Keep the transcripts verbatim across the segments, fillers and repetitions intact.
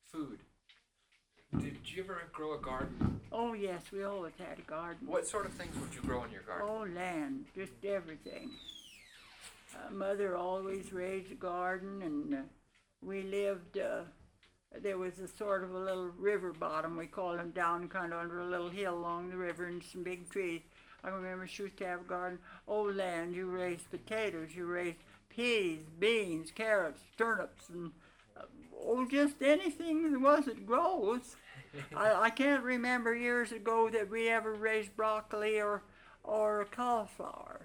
food. Did you ever grow a garden? Oh, yes, we always had a garden. What sort of things would you grow in your garden? Oh, land, just everything. Uh, Mother always raised a garden, and uh, we lived, uh, there was a sort of a little river bottom, we called them, down kind of under a little hill along the river, and some big trees. I remember she used to have a garden. Oh, land, you raised potatoes, you raised peas, beans, carrots, turnips, and uh, oh, just anything there was that grows. I, I can't remember years ago that we ever raised broccoli or or cauliflower.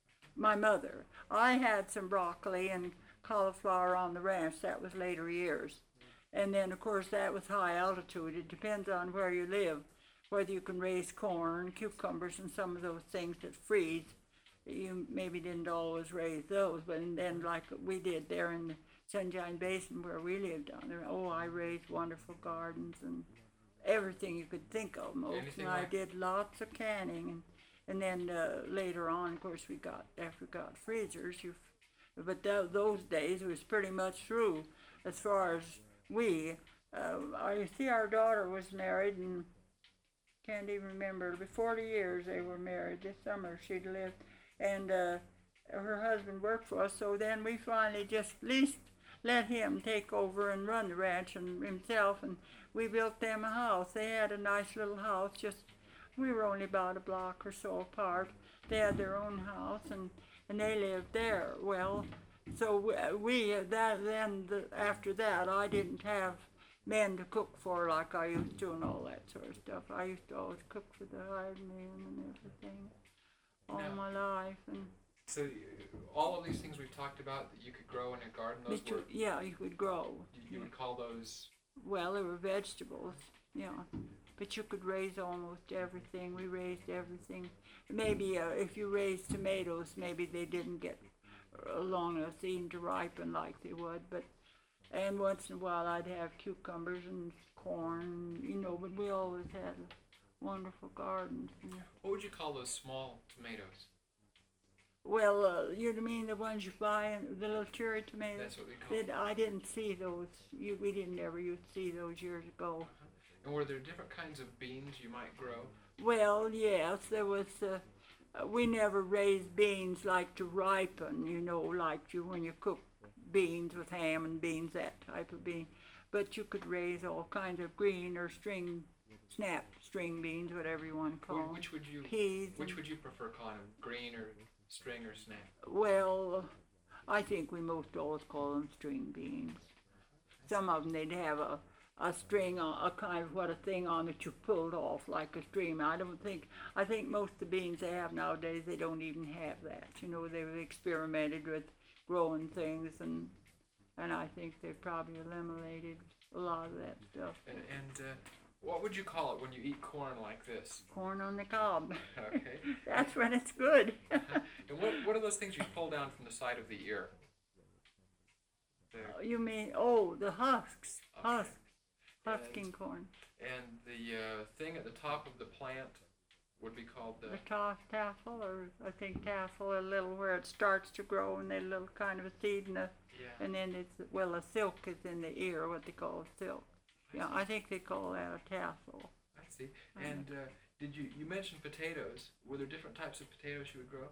My mother. I had some broccoli and cauliflower on the ranch. That was later years. And then, of course, that was high altitude. It depends on where you live, whether you can raise corn, cucumbers, and some of those things that freeze. You maybe didn't always raise those, but then like we did there in the Sunshine Basin where we lived down there. Oh, I raised wonderful gardens and everything you could think of. Most, and I did lots of canning, and and then uh, later on, of course, we got after we got freezers. You, but th- those days it was pretty much through as far as we. Uh, I see our daughter was married, and can't even remember. It'll be forty years they were married. This summer she'd lived, and uh, her husband worked for us. So then we finally just at least let him take over and run the ranch and himself, and we built them a house. They had a nice little house. Just we were only about a block or so apart. They had their own house, and, and they lived there. Well, so we that then the, after that I didn't have men to cook for like I used to and all that sort of stuff. I used to always cook for the hired men and everything all now, my life. And so all of these things we've talked about that you could grow in a garden, those you, were, yeah, you could grow. You, you would call those? Well, they were vegetables, yeah. But you could raise almost everything. We raised everything. Maybe uh, if you raised tomatoes, maybe they didn't get long enough even to ripen like they would. But and once in a while I'd have cucumbers and corn, you know. But we always had wonderful gardens. What would you call those small tomatoes? Well, uh, you mean the ones you buy, the little cherry tomatoes? That's what we call them. I didn't see those. You, we didn't ever used to see those years ago. Uh-huh. And were there different kinds of beans you might grow? Well, yes, there was. Uh, uh, we never raised beans like to ripen, you know, like you when you cook beans with ham and beans, that type of bean. But you could raise all kinds of green or string, snap string beans, whatever you want to call them. Which would you? Peas. Which would you prefer calling them? Green or string or snap? Well, I think we most always call them string beans. Some of them they'd have a. a string, on, a kind of what a thing on that you pulled off like a stream. I don't think, I think most of the beans they have nowadays, they don't even have that. You know, they've experimented with growing things, and and I think they've probably eliminated a lot of that stuff. And, and uh, what would you call it when you eat corn like this? Corn on the cob. Okay. That's when it's good. And what, what are those things you pull down from the side of the ear? The, you mean, oh, the husks. Okay. Husks. Husking and, corn. And the uh, thing at the top of the plant would be called the... The toss tassel, or I think tassel, a little where it starts to grow, and then a little kind of a seed, and, a, yeah. and then it's, well, a silk is in the ear, what they call silk. I Yeah, see. I think they call that a tassel. I see. And uh, did you, you mentioned potatoes. Were there different types of potatoes you would grow?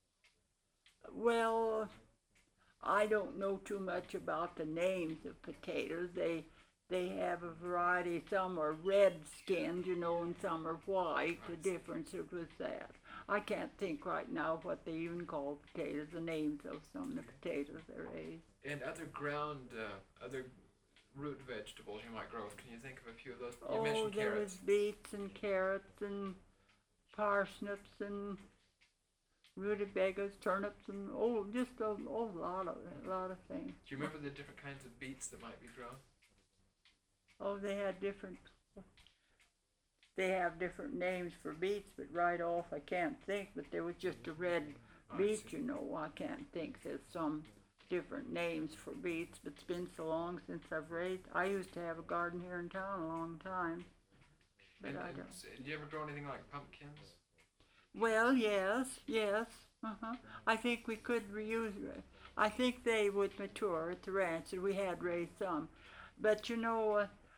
Well, I don't know too much about the names of potatoes. They... They have a variety. Some are red-skinned, you know, and some are white. The difference was that. I can't think right now what they even call potatoes, the names of some of the potatoes they raise. And other ground, uh, other root vegetables you might grow. Can you think of a few of those? You oh, mentioned there carrots. was beets and carrots and parsnips and rutabagas, turnips, and oh, just a oh, lot of a lot of things. Do you remember the different kinds of beets that might be grown? Oh, they had different, they have different names for beets, but right off I can't think, but there was just a red Oh, beet, you know, I can't think. There's some different names for beets, but it's been so long since I've raised. I used to have a garden here in town a long time, but And, I and don't. s- did you ever grow anything like pumpkins? Well, yes, yes, uh-huh. I think we could reuse, I think they would mature at the ranch, and we had raised some. But you know, uh,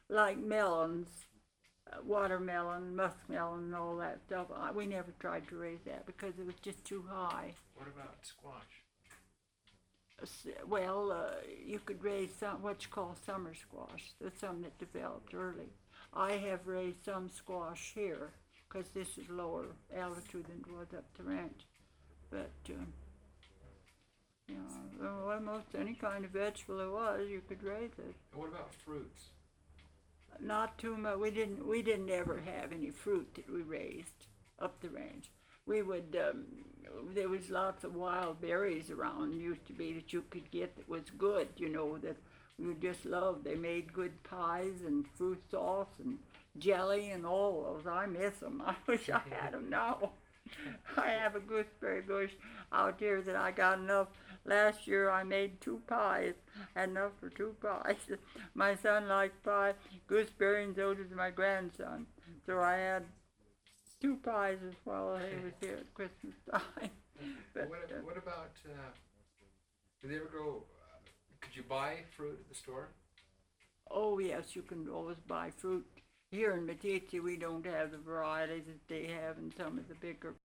like melons, uh, watermelon, muskmelon, and all that stuff. I, we never tried to raise that because it was just too high. What about squash? S- Well, uh, you could raise some what you call summer squash. There's some that developed early. I have raised some squash here because this is lower altitude than it was up the ranch. But um, you know, well, most any kind of vegetable there was, you could raise it. And what about fruits? Not too much. We didn't. We didn't ever have any fruit that we raised up the range. We would. Um, there was lots of wild berries around. Used to be that you could get that was good. You know that we would just love. They made good pies and fruit sauce and jelly and all those. I miss them. I wish I had them now. I have a gooseberry bush out here that I got enough. Last year I made two pies, had enough for two pies. My son liked pie, gooseberry, and so did my grandson. So I had two pies as well. He was here at Christmas time. But, what, uh, what about, uh, did they ever grow, uh, could you buy fruit at the store? oh yes, you can always buy fruit. Here in Meeteetse we don't have the varieties that they have in some of the bigger